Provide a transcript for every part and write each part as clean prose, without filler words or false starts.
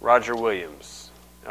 Roger Williams.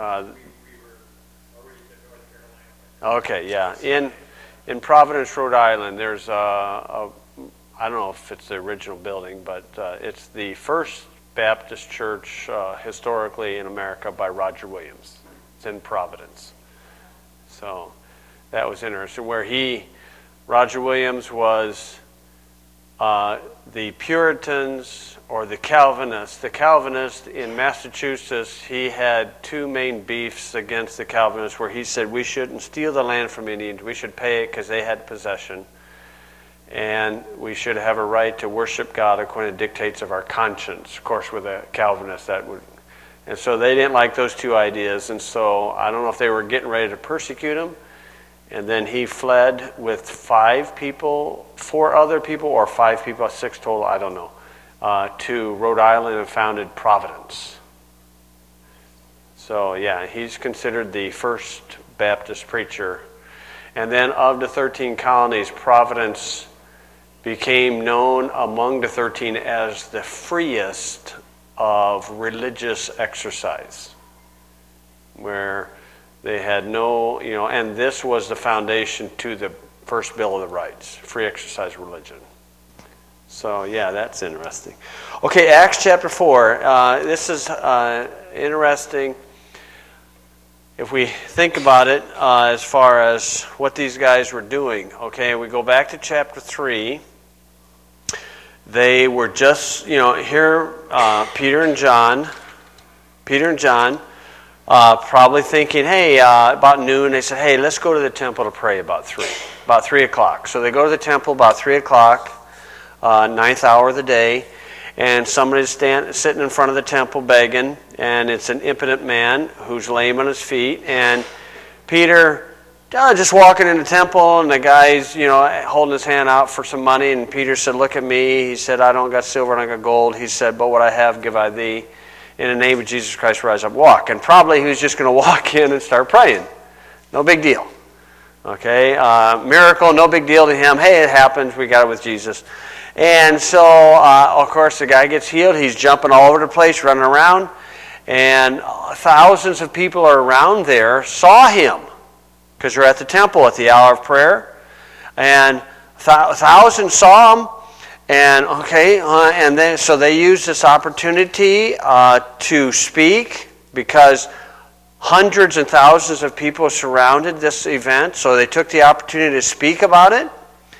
Okay, yeah. In Providence, Rhode Island, there's I don't know if it's the original building, but it's the first Baptist church historically in America by Roger Williams. It's in Providence. So that was interesting. Roger Williams was the Puritans or the Calvinists. The Calvinist in Massachusetts, he had two main beefs against the Calvinists where he said we shouldn't steal the land from Indians. We should pay it because they had possession. And we should have a right to worship God according to the dictates of our conscience. Of course, with a Calvinist, that would... And so they didn't like those two ideas. And so I don't know if they were getting ready to persecute him. And then he fled with 4 other people, or 5 people, 6 total, I don't know, to Rhode Island and founded Providence. So, yeah, he's considered the first Baptist preacher. And then of the 13 colonies, Providence became known among the 13 as the freest of religious exercise, where they had no, and this was the foundation to the first Bill of Rights, free exercise religion. So, yeah, that's interesting. Okay, Acts chapter 4. This is interesting if we think about it as far as what these guys were doing. Okay, we go back to chapter 3. They were just, here, Peter and John, probably thinking, hey, about noon, they said, hey, let's go to the temple to pray about 3 o'clock. So they go to the temple about 3 o'clock, 9th hour of the day, and somebody's sitting in front of the temple begging, and it's an impotent man who's lame on his feet, and Peter just walking in the temple, and the guy's, holding his hand out for some money, and Peter said, look at me. He said, I don't got silver and I got gold. He said, but what I have give I thee. In the name of Jesus Christ, rise up, walk. And probably he was just going to walk in and start praying. No big deal. Okay, miracle, no big deal to him. Hey, it happens. We got it with Jesus. And so, of course, the guy gets healed. He's jumping all over the place, running around. And thousands of people are around there saw him because they're at the temple at the hour of prayer. And thousands saw him. And and then so they used this opportunity to speak because hundreds and thousands of people surrounded this event. So they took the opportunity to speak about it.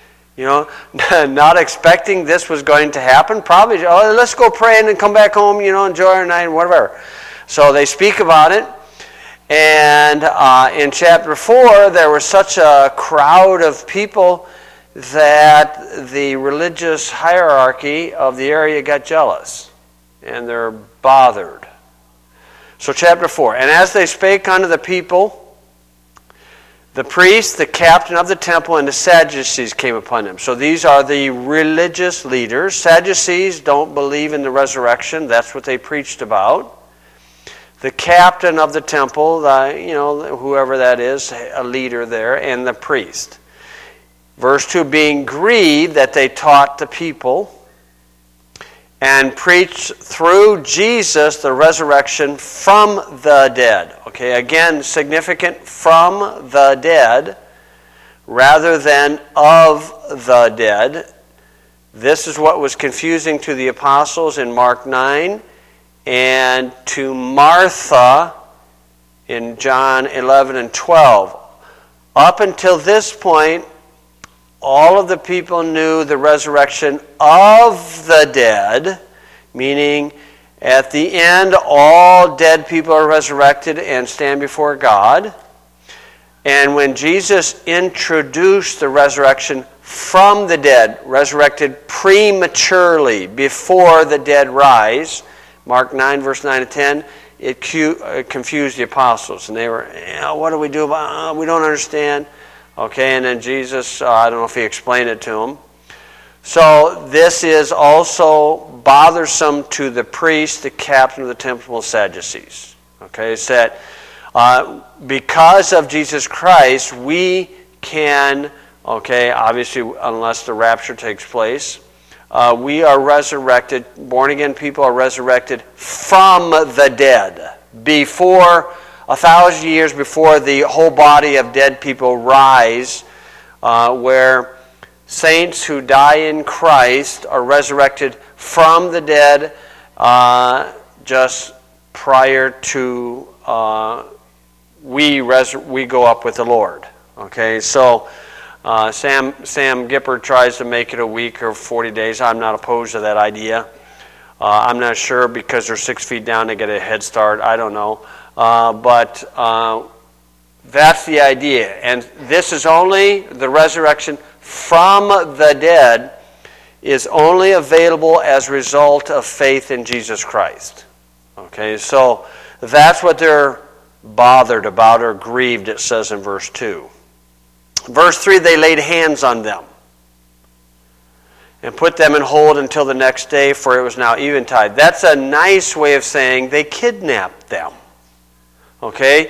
Not expecting this was going to happen. Probably, let's go pray and then come back home. Enjoy our night and whatever. So they speak about it. And in chapter 4, there was such a crowd of people that the religious hierarchy of the area got jealous, and they're bothered. So chapter 4, and as they spake unto the people, the priest, the captain of the temple, and the Sadducees came upon them. So these are the religious leaders. Sadducees don't believe in the resurrection. That's what they preached about. The captain of the temple, whoever that is, a leader there, and the priest. Verse 2, being grieved that they taught the people and preached through Jesus the resurrection from the dead. Okay, again, significant, from the dead rather than of the dead. This is what was confusing to the apostles in Mark 9 and to Martha in John 11 and 12. Up until this point, all of the people knew the resurrection of the dead, meaning at the end, all dead people are resurrected and stand before God. And when Jesus introduced the resurrection from the dead, resurrected prematurely before the dead rise, Mark 9, verse 9 to 10, it confused the apostles. And they were, what do we do about we don't understand. Okay, and then Jesus, I don't know if he explained it to them. So this is also bothersome to the priest, the captain of the temple, Sadducees. Okay, it's that because of Jesus Christ, we can, obviously unless the rapture takes place, we are resurrected, born again people are resurrected from the dead. before 1,000 years before the whole body of dead people rise, where saints who die in Christ are resurrected from the dead just prior to we go up with the Lord. Okay, so Sam Gippard tries to make it a week or 40 days. I'm not opposed to that idea. I'm not sure because they're 6 feet down, they get a head start. I don't know. But that's the idea. And this is only the resurrection from the dead is only available as a result of faith in Jesus Christ. Okay, so that's what they're bothered about or grieved, it says in verse 2. Verse 3, they laid hands on them and put them in hold until the next day, for it was now eventide. That's a nice way of saying they kidnapped them. Okay?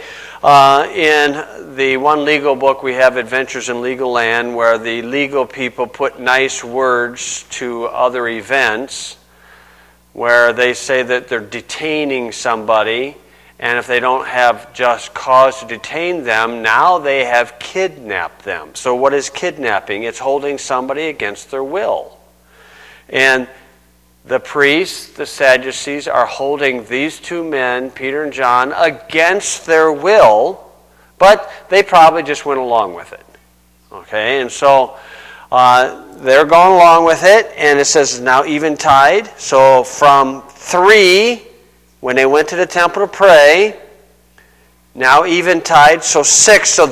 In the one legal book we have, Adventures in Legal Land, where the legal people put nice words to other events, where they say that they're detaining somebody, and if they don't have just cause to detain them, now they have kidnapped them. So what is kidnapping? It's holding somebody against their will. And the priests, the Sadducees, are holding these two men, Peter and John, against their will, but they probably just went along with it. Okay, and so they're going along with it, and it says it's now eventide. So from 3, when they went to the temple to pray, now eventide, so 6. So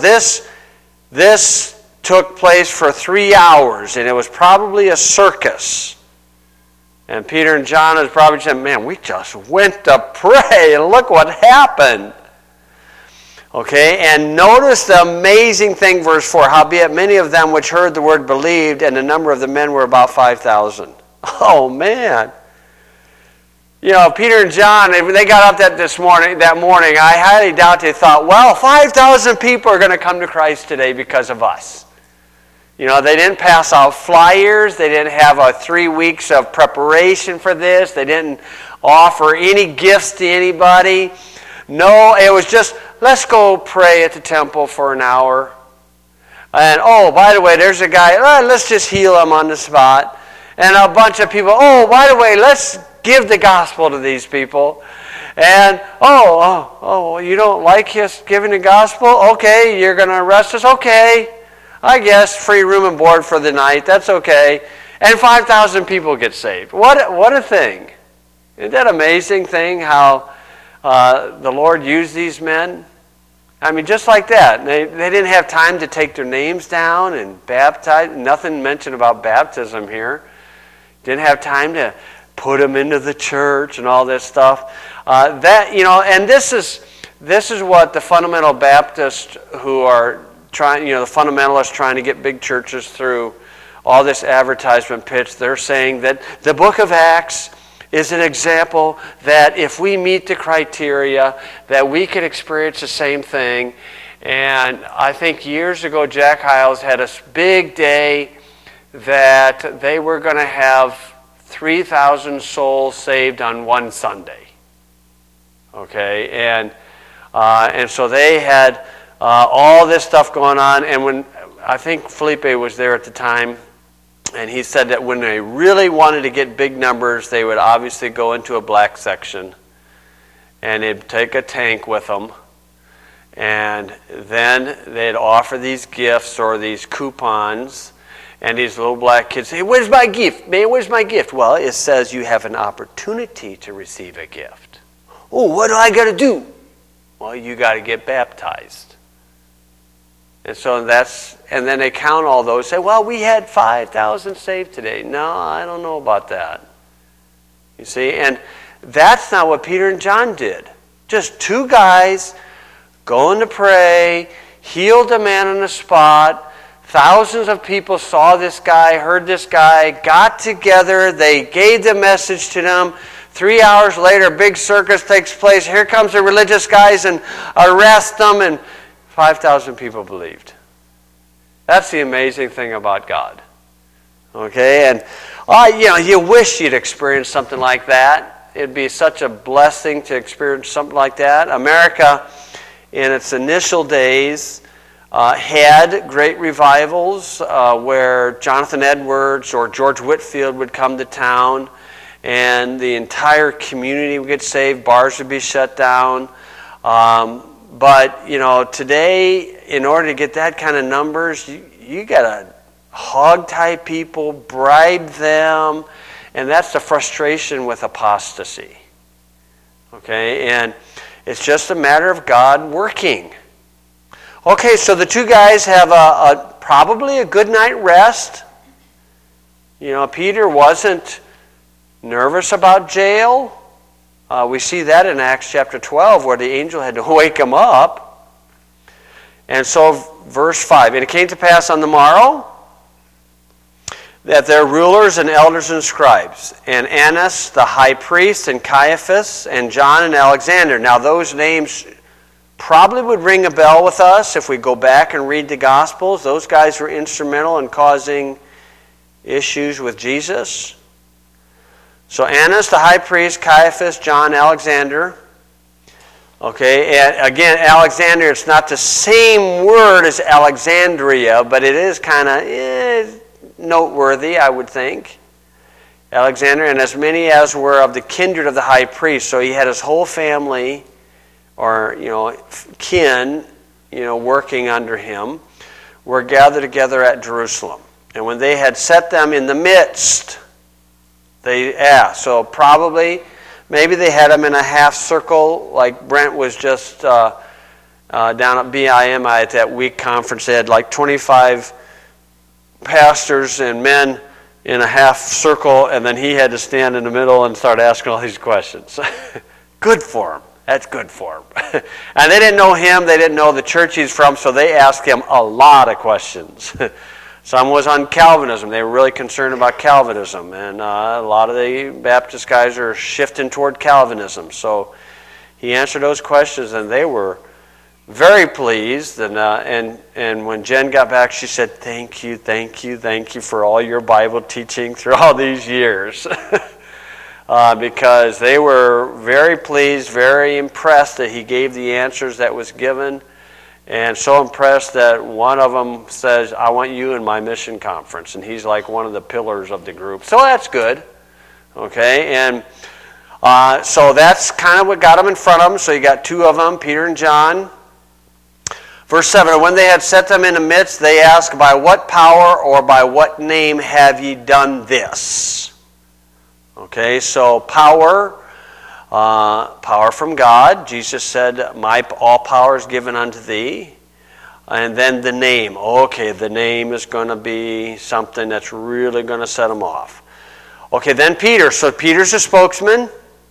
this took place for 3 hours, and it was probably a circus. And Peter and John is probably saying, man, we just went to pray, and look what happened. Okay, and notice the amazing thing, verse 4. Howbeit many of them which heard the word believed, and the number of the men were about 5,000. Oh, man. You know, Peter and John, when they got up that morning, I highly doubt they thought, well, 5,000 people are going to come to Christ today because of us. You know, they didn't pass out flyers. They didn't have 3 weeks of preparation for this. They didn't offer any gifts to anybody. No, it was just, let's go pray at the temple for an hour. And, oh, by the way, there's a guy, let's just heal him on the spot. And a bunch of people, oh, by the way, let's give the gospel to these people. And, oh, you don't like us giving the gospel? Okay, you're going to arrest us? Okay. I guess free room and board for the night. That's okay. And 5,000 people get saved. What a thing. Isn't that an amazing thing how the Lord used these men? I mean, just like that. They didn't have time to take their names down and baptize. Nothing mentioned about baptism here. Didn't have time to put them into the church and all this stuff. And this is what the fundamental Baptists who are trying, the fundamentalists trying to get big churches through all this advertisement pitch, they're saying that the book of Acts is an example that if we meet the criteria, that we could experience the same thing. And I think years ago, Jack Hyles had a big day that they were going to have 3,000 souls saved on one Sunday. Okay, and so they had all this stuff going on, and when I think Felipe was there at the time, and he said that when they really wanted to get big numbers, they would obviously go into a black section, and they'd take a tank with them, and then they'd offer these gifts or these coupons, and these little black kids say, where's my gift? Man, where's my gift? Well, it says you have an opportunity to receive a gift. Oh, what do I got to do? Well, you got to get baptized. And so and then they count all those, say, well, we had 5,000 saved today. No, I don't know about that. You see, and that's not what Peter and John did. Just 2 guys going to pray, healed a man on the spot. Thousands of people saw this guy, heard this guy, got together, they gave the message to them. 3 hours later, a big circus takes place. Here comes the religious guys and arrest them, and 5,000 people believed. That's the amazing thing about God. Okay, and you wish you'd experienced something like that. It'd be such a blessing to experience something like that. America, in its initial days, had great revivals where Jonathan Edwards or George Whitefield would come to town, and the entire community would get saved. Bars would be shut down. But, today, in order to get that kind of numbers, you got to hog-tie people, bribe them, and that's the frustration with apostasy. Okay, and it's just a matter of God working. Okay, so the two guys have probably a good night rest. Peter wasn't nervous about jail. We see that in Acts chapter 12 where the angel had to wake him up. And so verse 5, and it came to pass on the morrow that their rulers and elders and scribes, and Annas the high priest, and Caiaphas, and John and Alexander. Now those names probably would ring a bell with us if we go back and read the Gospels. Those guys were instrumental in causing issues with Jesus. So Annas the high priest, Caiaphas, John, Alexander. Okay, and again, Alexander, it's not the same word as Alexandria, but it is kind of noteworthy, I would think. Alexander, and as many as were of the kindred of the high priest. So he had his whole family, or kin, working under him, were gathered together at Jerusalem. And when they had set them in the midst, they asked. So maybe they had them in a half circle, like Brent was just down at BIMI at that week conference. They had like 25 pastors and men in a half circle, and then he had to stand in the middle and start asking all these questions. Good for him. That's good for him. And they didn't know him. They didn't know the church he's from, so they asked him a lot of questions. Some was on Calvinism. They were really concerned about Calvinism, and a lot of the Baptist guys are shifting toward Calvinism. So he answered those questions, and they were very pleased. And when Jen got back, she said, thank you for all your Bible teaching through all these years. Because they were very pleased, very impressed that he gave the answers that was given, and so impressed that one of them says, I want you in my mission conference. And he's like one of the pillars of the group. So that's good. Okay, and so that's kind of what got them in front of them. So you got two of them, Peter and John. Verse 7, when they had set them in the midst, they asked, by what power or by what name have ye done this? Okay, so power from God. Jesus said, all power is given unto thee. And then the name. Okay, the name is going to be something that's really going to set them off. Okay, then Peter. So Peter's a spokesman.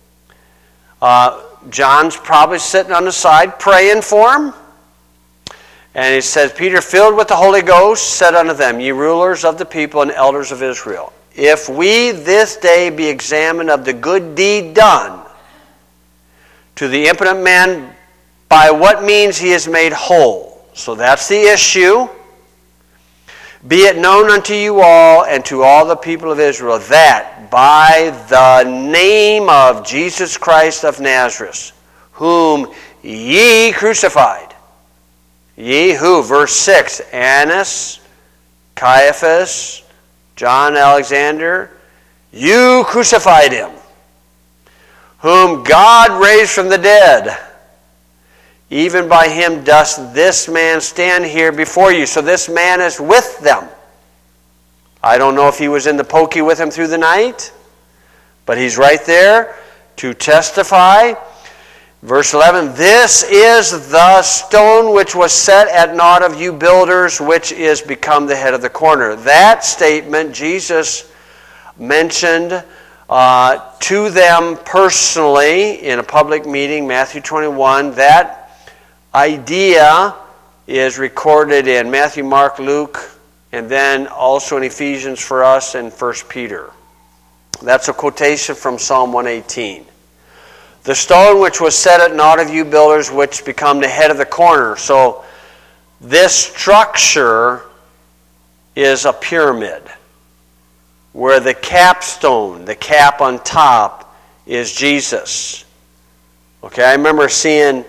John's probably sitting on the side praying for him. And he says, Peter, filled with the Holy Ghost, said unto them, ye rulers of the people and elders of Israel, if we this day be examined of the good deed done to the impotent man, by what means he is made whole. So that's the issue. Be it known unto you all and to all the people of Israel that by the name of Jesus Christ of Nazareth, whom ye crucified, ye who, verse 6, Annas, Caiaphas, John, Alexander, you crucified him, whom God raised from the dead. Even by him does this man stand here before you. So this man is with them. I don't know if he was in the pokey with him through the night, but he's right there to testify. Verse 11, this is the stone which was set at naught of you builders, which is become the head of the corner. That statement Jesus mentioned to them personally in a public meeting, Matthew 21. That idea is recorded in Matthew, Mark, Luke, and then also in Ephesians for us and 1 Peter. That's a quotation from Psalm 118. The stone which was set at naught of you builders, which become the head of the corner. So this structure is a pyramid, where the capstone, the cap on top, is Jesus. Okay, I remember seeing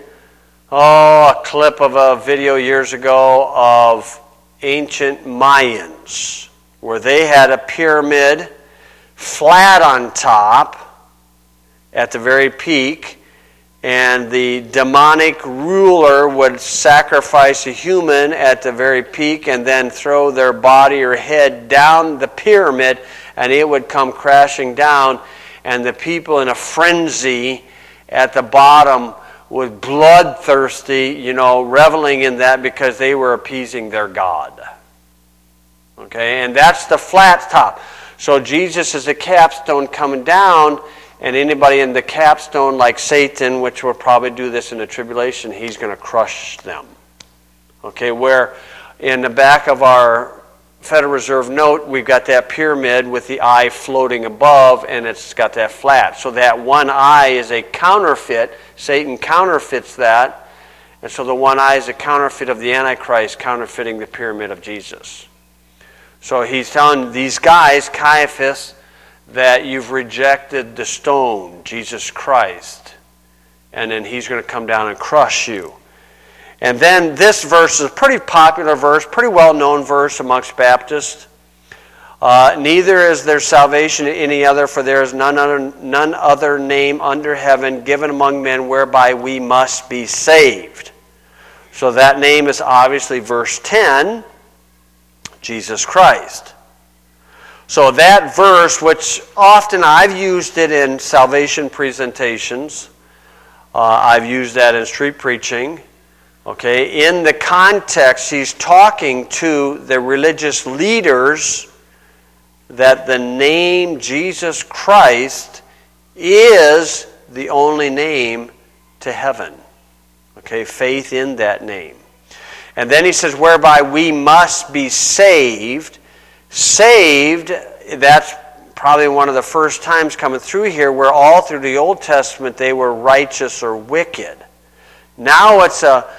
a clip of a video years ago of ancient Mayans where they had a pyramid flat on top at the very peak, and the demonic ruler would sacrifice a human at the very peak and then throw their body or head down the pyramid, and it would come crashing down, and the people in a frenzy at the bottom was bloodthirsty, reveling in that because they were appeasing their God. Okay, and that's the flat top. So Jesus is a capstone coming down, and anybody in the capstone, like Satan, which will probably do this in the tribulation, he's going to crush them. Okay, where in the back of our Federal Reserve note, we've got that pyramid with the eye floating above, and it's got that flat. So that one eye is a counterfeit. Satan counterfeits that. And so the one eye is a counterfeit of the Antichrist, counterfeiting the pyramid of Jesus. So he's telling these guys, Caiaphas, that you've rejected the stone, Jesus Christ, and then he's going to come down and crush you. And then this verse is a pretty popular verse, pretty well-known verse amongst Baptists. Neither is there salvation in any other, for there is none other name under heaven given among men whereby we must be saved. So that name is obviously verse 10, Jesus Christ. So that verse, which often I've used it in salvation presentations, I've used that in street preaching. Okay, in the context, he's talking to the religious leaders that the name Jesus Christ is the only name to heaven. Okay, faith in that name. And then he says, whereby we must be saved. Saved, that's probably one of the first times coming through here where all through the Old Testament they were righteous or wicked. Now it's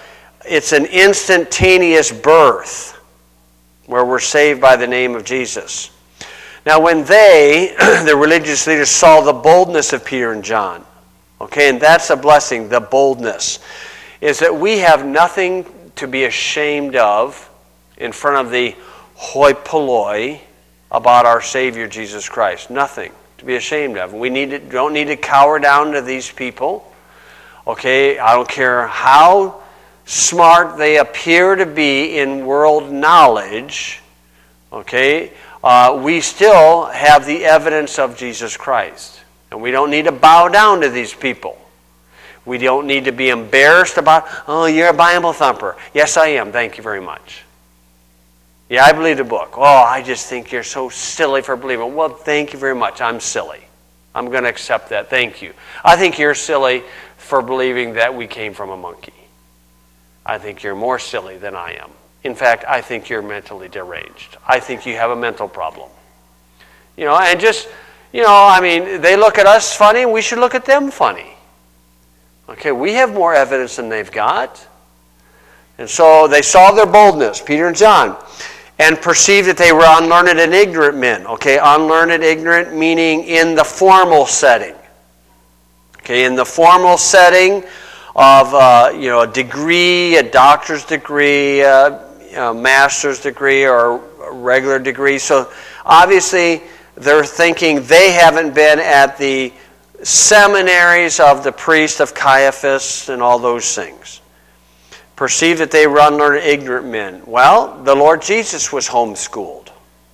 an instantaneous birth where we're saved by the name of Jesus. Now when they, the religious leaders, saw the boldness of Peter and John, okay, and that's a blessing, the boldness, is that we have nothing to be ashamed of in front of the hoi polloi about our Savior Jesus Christ. Nothing to be ashamed of. We don't need to cower down to these people. Okay, I don't care how smart they appear to be in world knowledge. Okay, we still have the evidence of Jesus Christ. And we don't need to bow down to these people. We don't need to be embarrassed about, oh, you're a Bible thumper. Yes, I am. Thank you very much. Yeah, I believe the book. Oh, I just think you're so silly for believing. Well, thank you very much. I'm silly. I'm going to accept that. Thank you. I think you're silly for believing that we came from a monkey. I think you're more silly than I am. In fact, I think you're mentally deranged. I think you have a mental problem. And just, they look at us funny, and we should look at them funny. Okay, we have more evidence than they've got. And so they saw their boldness, Peter and John, and perceived that they were unlearned and ignorant men. Okay, unlearned and ignorant meaning in the formal setting. Okay, in the formal setting of a degree, a doctor's degree, a master's degree, or a regular degree. So obviously they're thinking they haven't been at the seminaries of the priest of Caiaphas and all those things. Perceived that they were unlearned, ignorant men. Well, the Lord Jesus was homeschooled.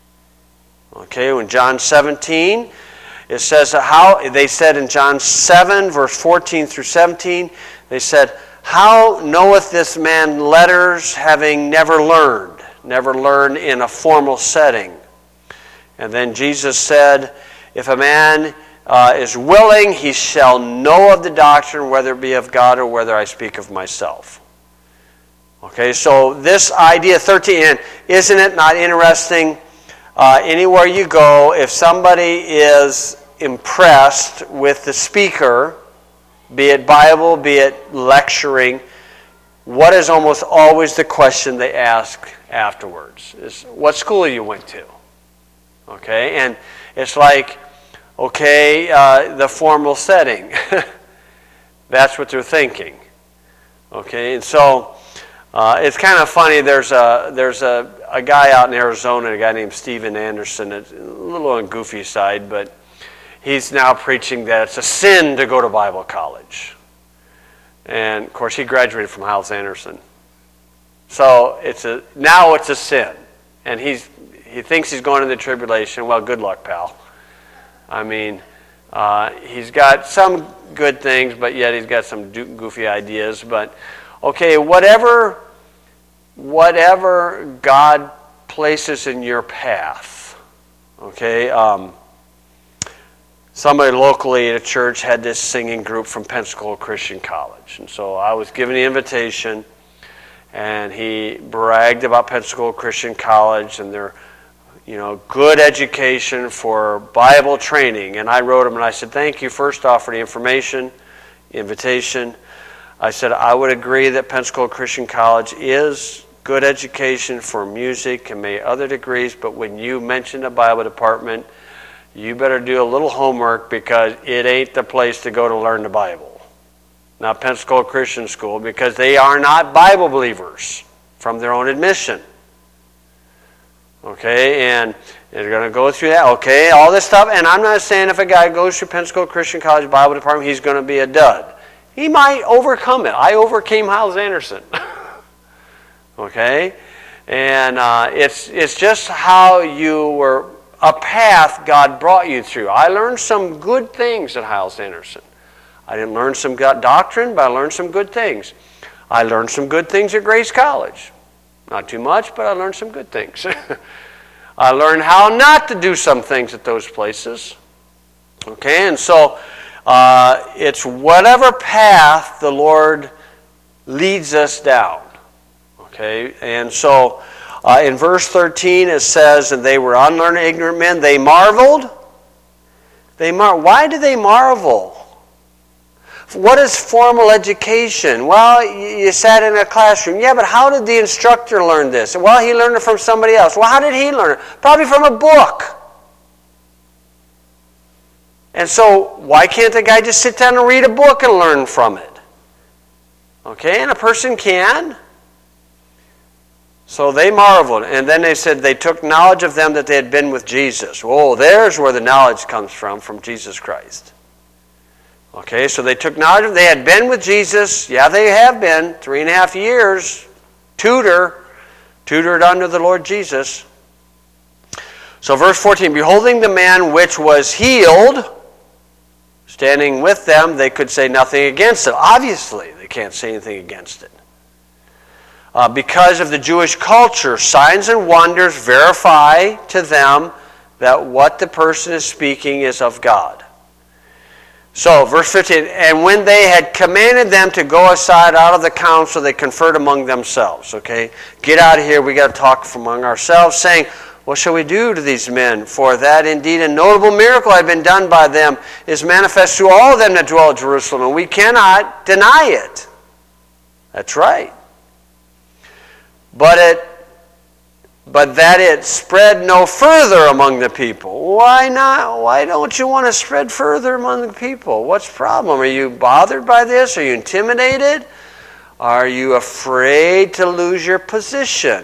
Okay, in John 17, it says how they said in John 7, verse 14 through 17, they said, how knoweth this man letters, having never learned in a formal setting? And then Jesus said, if a man is willing, he shall know of the doctrine, whether it be of God or whether I speak of myself. Okay, so this idea, 13, and isn't it not interesting? Anywhere you go, if somebody is impressed with the speaker, be it Bible, be it lecturing, what is almost always the question they ask afterwards? Is what school you went to? Okay, and it's like, okay, the formal setting. That's what they're thinking. Okay, and so it's kind of funny. There's a guy out in Arizona, a guy named Steven Anderson. It's a little on the goofy side, but he's now preaching that it's a sin to go to Bible college. And of course, he graduated from Hyles Anderson. So now it's a sin, and he thinks he's going to the tribulation. Well, good luck, pal. I mean, he's got some good things, but yet he's got some goofy ideas. But okay, whatever God places in your path. Okay, somebody locally at a church had this singing group from Pensacola Christian College, and so I was given the invitation. And he bragged about Pensacola Christian College and their, good education for Bible training. And I wrote him and I said, thank you first off for the information, invitation. I said, I would agree that Pensacola Christian College is good education for music and maybe other degrees, but when you mention the Bible department, you better do a little homework because it ain't the place to go to learn the Bible. Not Pensacola Christian School, because they are not Bible believers from their own admission. Okay, and they're going to go through that. Okay, all this stuff. And I'm not saying if a guy goes through Pensacola Christian College Bible Department, he's going to be a dud. He might overcome it. I overcame Hyles Anderson. Okay, and it's just how you were, a path God brought you through. I learned some good things at Hyles Anderson. I didn't learn some doctrine, but I learned some good things. I learned some good things at Grace College. Not too much, but I learned some good things. I learned how not to do some things at those places. Okay, and so it's whatever path the Lord leads us down. Okay, and so in verse 13 it says, and they were unlearned, ignorant men. They marveled. Why do they marvel? What is formal education? Well, you sat in a classroom. Yeah, but how did the instructor learn this? Well, he learned it from somebody else. Well, how did he learn it? Probably from a book. And so, why can't the guy just sit down and read a book and learn from it? Okay, and a person can. So they marveled. And then they said they took knowledge of them that they had been with Jesus. Oh, there's where the knowledge comes from Jesus Christ. Okay, so they took knowledge. They had been with Jesus. Yeah, they have been. 3.5 years. Tutored under the Lord Jesus. So verse 14, beholding the man which was healed, standing with them, they could say nothing against it. Obviously, they can't say anything against it. Because of the Jewish culture, signs and wonders verify to them that what the person is speaking is of God. So, verse 15, and when they had commanded them to go aside out of the council, they conferred among themselves. Okay, get out of here, we got to talk among ourselves, saying, what shall we do to these men? For that indeed a notable miracle had been done by them is manifest to all of them that dwell at Jerusalem, and we cannot deny it. That's right. But that it spread no further among the people. Why not? Why don't you want to spread further among the people? What's the problem? Are you bothered by this? Are you intimidated? Are you afraid to lose your position?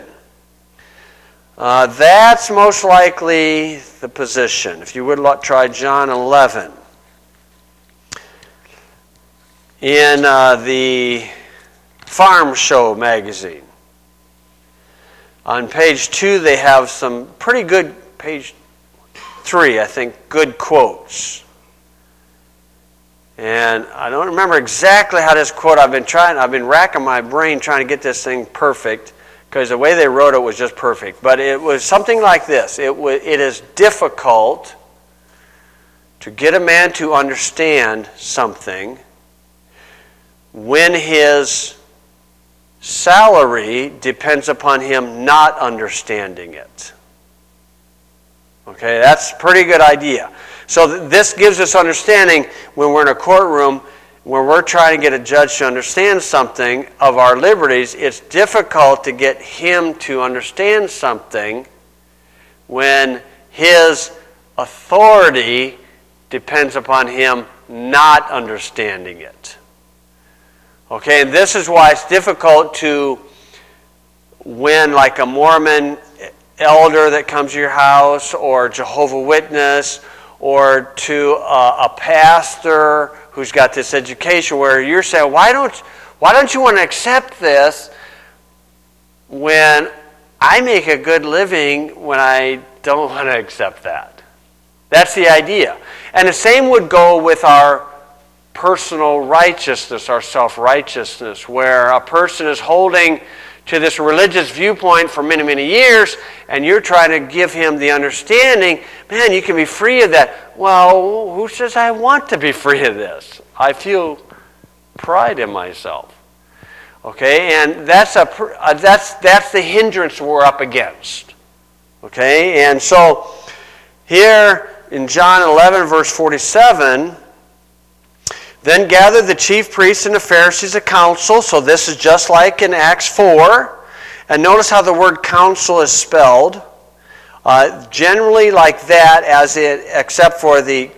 That's most likely the position. If you would try John 11. In the Farm Show magazine. On page 2, they have some pretty good, page 3, I think, good quotes. And I don't remember exactly how this quote, I've been racking my brain trying to get this thing perfect, because the way they wrote it was just perfect. But it was something like this. It is difficult to get a man to understand something when his salary depends upon him not understanding it. Okay, that's a pretty good idea. So this gives us understanding when we're in a courtroom, when we're trying to get a judge to understand something of our liberties. It's difficult to get him to understand something when his authority depends upon him not understanding it. Okay, and this is why it's difficult to win like a Mormon elder that comes to your house, or Jehovah's Witness, or to a pastor who's got this education, where you're saying, why don't you want to accept this when I make a good living when I don't want to accept that? That's the idea. And the same would go with our personal righteousness, our self-righteousness, where a person is holding to this religious viewpoint for many, many years, and you're trying to give him the understanding, man, you can be free of that. Well, who says I want to be free of this? I feel pride in myself. Okay, and that's the hindrance we're up against. Okay, and so here in John 11, verse 47, then gathered the chief priests and the Pharisees a council. So this is just like in Acts 4. And notice how the word council is spelled. Generally like that, except for the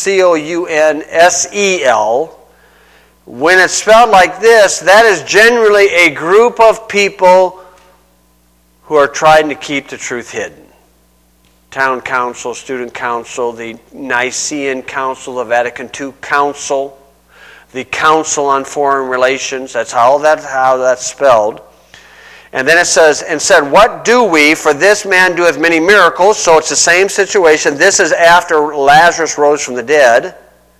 C-O-U-N-S-E-L. When it's spelled like this, that is generally a group of people who are trying to keep the truth hidden. Town council, student council, the Nicene Council, the Vatican II Council, the Council on Foreign Relations. That's how that's spelled. And then it says, and said, what do we? For this man doeth many miracles. So it's the same situation. This is after Lazarus rose from the dead.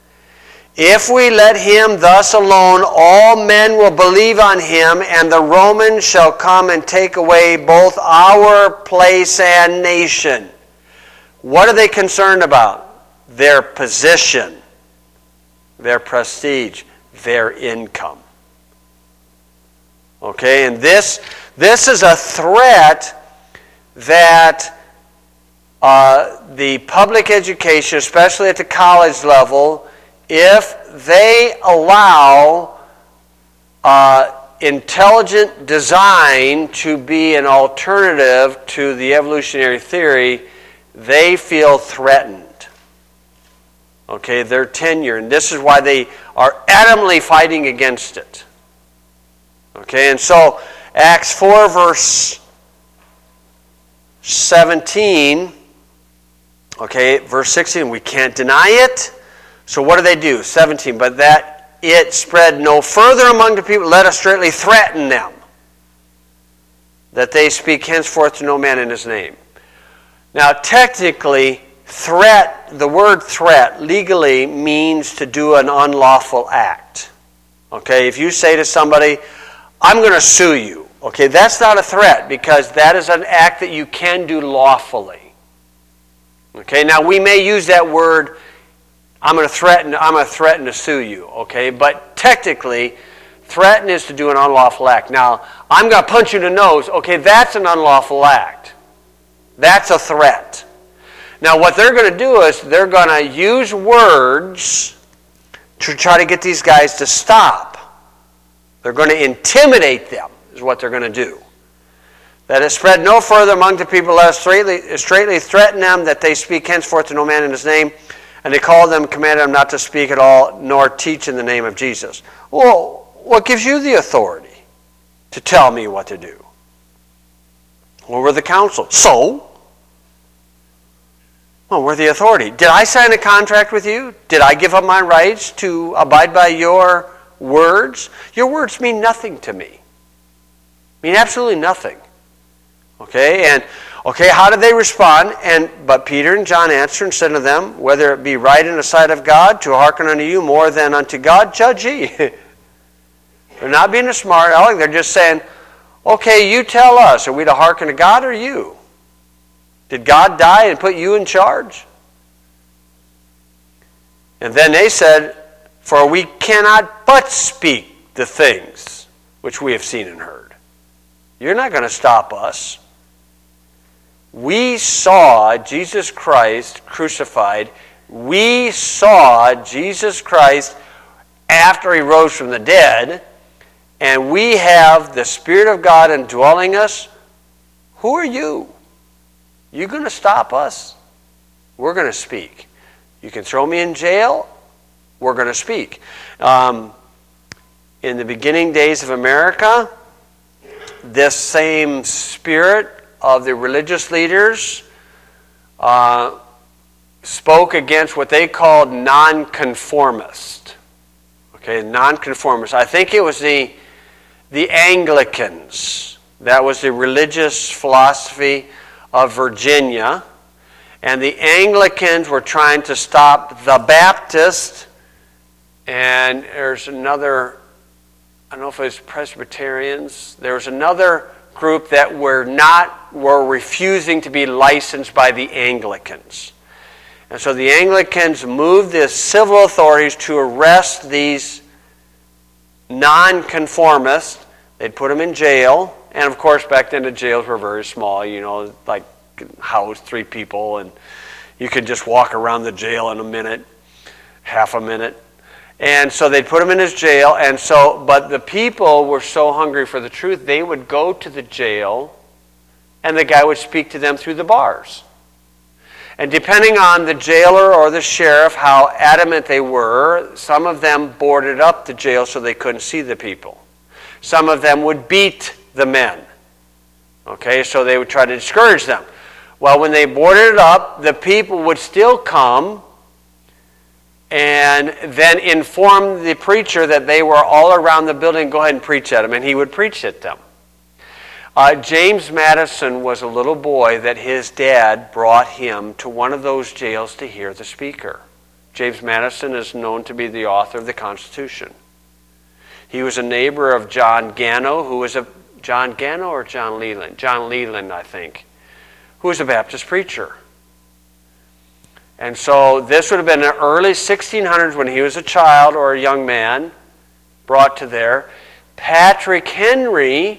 If we let him thus alone, all men will believe on him, and the Romans shall come and take away both our place and nation. What are they concerned about? Their position, their prestige, their income. Okay, and this is a threat that the public education, especially at the college level, if they allow intelligent design to be an alternative to the evolutionary theory, they feel threatened. Okay, their tenure. And this is why they are adamantly fighting against it. Okay, and so Acts 4 verse 17, okay, verse 16, we can't deny it. So what do? 17, but that it spread no further among the people, let us straightly threaten them, that they speak henceforth to no man in his name. Now technically, the word threat legally means to do an unlawful act. Okay, if you say to somebody, I'm going to sue you. Okay, that's not a threat, because that is an act that you can do lawfully. Okay, now we may use that word, I'm going to threaten to sue you. Okay, but technically, threaten is to do an unlawful act. Now, I'm going to punch you in the nose. Okay, that's an unlawful act. That's a threat. Now, what they're going to do is they're going to use words to try to get these guys to stop. They're going to intimidate them, is what they're going to do. That it spread no further among the people, let us straightly threaten them that they speak henceforth to no man in his name. And they called them, commanded them not to speak at all, nor teach in the name of Jesus. Well, what gives you the authority to tell me what to do? Well, we're the council. So? Well, we're the authority. Did I sign a contract with you? Did I give up my rights to abide by your words? Your words mean nothing to me. Mean absolutely nothing. Okay, and how did they respond? But Peter and John answered and said to them, whether it be right in the sight of God to hearken unto you more than unto God, judge ye. They're not being a smart aleck. They're just saying, okay, you tell us, are we to hearken to God or you? Did God die and put you in charge? And then they said, for we cannot but speak the things which we have seen and heard. You're not going to stop us. We saw Jesus Christ crucified. We saw Jesus Christ after he rose from the dead. And we have the Spirit of God indwelling us. Who are you? You going to stop us? We're going to speak. You can throw me in jail, we're going to speak. In the beginning days of America, this same spirit of the religious leaders spoke against what they called nonconformists. Okay, nonconformists. I think it was the Anglicans. That was the religious philosophy of Virginia. And the Anglicans were trying to stop the Baptists. And there's another, I don't know if it was Presbyterians. There was another group that were refusing to be licensed by the Anglicans. And so the Anglicans moved the civil authorities to arrest these nonconformists. They'd put them in jail. And of course, back then the jails were very small, like house 3 people, and you could just walk around the jail in a minute, half a minute. And so they'd put him in his jail, but the people were so hungry for the truth, they would go to the jail, and the guy would speak to them through the bars. And depending on the jailer or the sheriff, how adamant they were, some of them boarded up the jail so they couldn't see the people. Some of them would beat the men. Okay, so they would try to discourage them. Well, when they boarded it up, the people would still come and then inform the preacher that they were all around the building, go ahead and preach at them, and he would preach at them. James Madison was a little boy that his dad brought him to one of those jails to hear the speaker. James Madison is known to be the author of the Constitution. He was a neighbor of John Gano, who was John Gano or John Leland? John Leland, I think, who was a Baptist preacher. And so this would have been the early 1600s when he was a child or a young man brought to there. Patrick Henry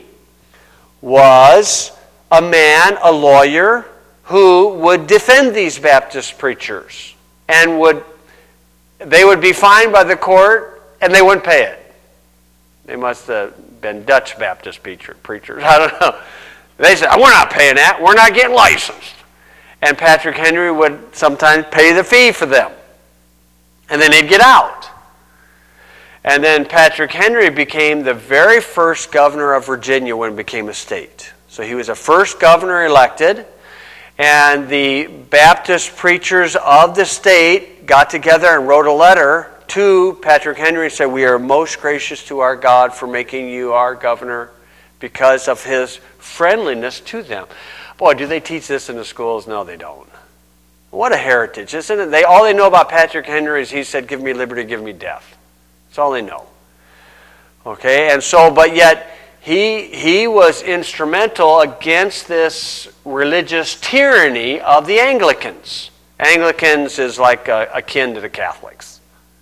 was a man, a lawyer, who would defend these Baptist preachers. And they would be fined by the court and they wouldn't pay it. They must have been Dutch Baptist preachers. I don't know. They said, we're not paying that. We're not getting licensed. And Patrick Henry would sometimes pay the fee for them. And then they'd get out. And then Patrick Henry became the very first governor of Virginia when it became a state. So he was the first governor elected. And the Baptist preachers of the state got together and wrote a letter to Patrick Henry and said, we are most gracious to our God for making you our governor because of his friendliness to them. Boy, do they teach this in the schools? No, they don't. What a heritage, isn't it? All they know about Patrick Henry is he said, give me liberty, give me death. That's all they know. Okay, and so, but yet he was instrumental against this religious tyranny of the Anglicans. Anglicans is like akin to the Catholics.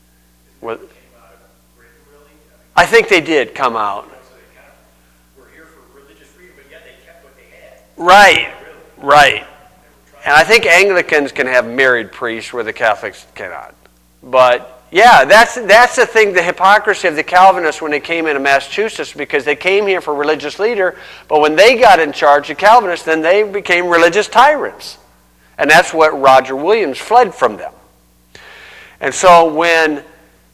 I think they did come out. Right. And I think Anglicans can have married priests where the Catholics cannot. But yeah, that's the thing, the hypocrisy of the Calvinists when they came into Massachusetts, because they came here for religious leader, but when they got in charge, the Calvinists, then they became religious tyrants. And that's what Roger Williams fled from them. And so when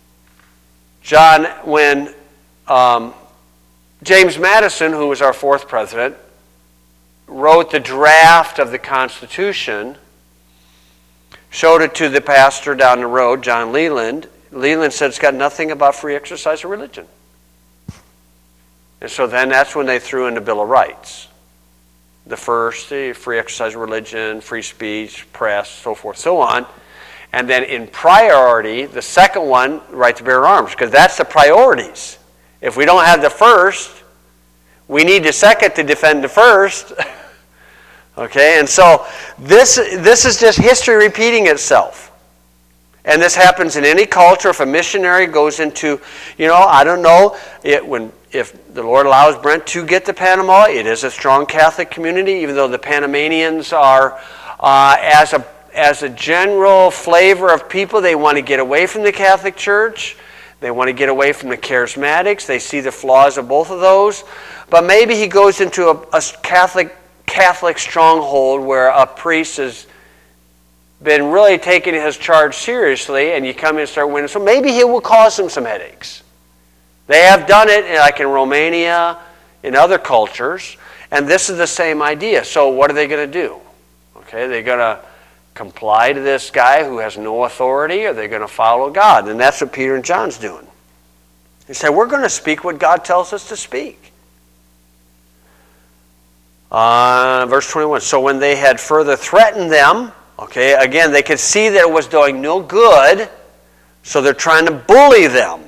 James Madison, who was our 4th president, wrote the draft of the Constitution, showed it to the pastor down the road, John Leland. Leland said it's got nothing about free exercise of religion. And so then that's when they threw in the Bill of Rights. The first, the free exercise of religion, free speech, press, so forth, so on. And then in priority, the second one, right to bear arms, because that's the priorities. If we don't have the first, we need the second to defend the first. Okay, and so this is just history repeating itself. And this happens in any culture. If a missionary goes into, I don't know, if the Lord allows Brent to get to Panama, it is a strong Catholic community, even though the Panamanians are, as a general flavor of people, they want to get away from the Catholic Church. They want to get away from the charismatics. They see the flaws of both of those. But maybe he goes into a Catholic stronghold where a priest is been really taking his charge seriously, and you come in and start winning, so maybe he will cause him some headaches. They have done it like in Romania, in other cultures, and this is the same idea. So what are they going to do? Okay, they're going to comply to this guy who has no authority, or they're going to follow God? And that's what Peter and John's doing. They say, we're going to speak what God tells us to speak. Verse 21, so when they had further threatened them, okay, again, they could see that it was doing no good, so they're trying to bully them.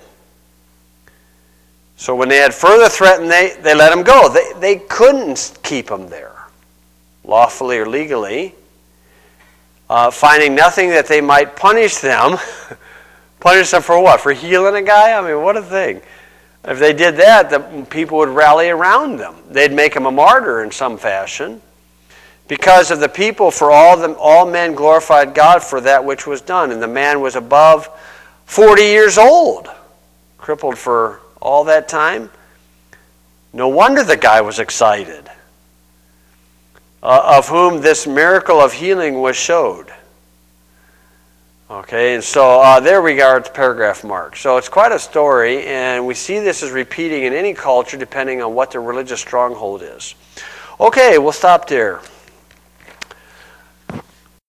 So when they had further threatened, they let them go. They couldn't keep them there, lawfully or legally. Finding nothing that they might punish them. Punish them for what? For healing a guy? I mean, what a thing. If they did that, the people would rally around them. They'd make him a martyr in some fashion. Because of the people, for all men glorified God for that which was done. And the man was above 40 years old, crippled for all that time. No wonder the guy was excited. Of whom this miracle of healing was showed. Okay, and so there we are at the paragraph mark. So it's quite a story, and we see this as repeating in any culture depending on what the religious stronghold is. Okay, we'll stop there.